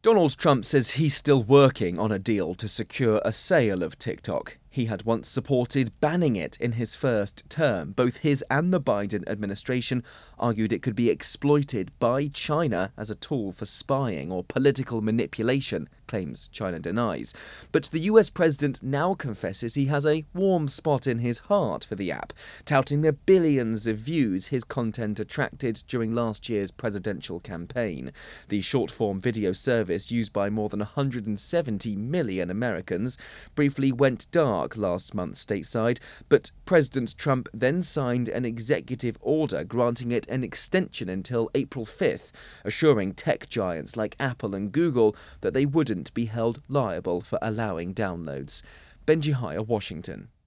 Donald Trump says he's still working on a deal to secure a sale of TikTok. He had once supported banning it in his first term. Both his and the Biden administration argued it could be exploited by China as a tool for spying or political manipulation, claims China denies. But the US president now confesses he has a warm spot in his heart for the app, touting the billions of views his content attracted during last year's presidential campaign. The short-form video service, used by more than 170 million Americans, briefly went dark last month stateside, but President Trump then signed an executive order granting it an extension until April 5th, assuring tech giants like Apple and Google that they wouldn't be held liable for allowing downloads. Benji Hire, Washington.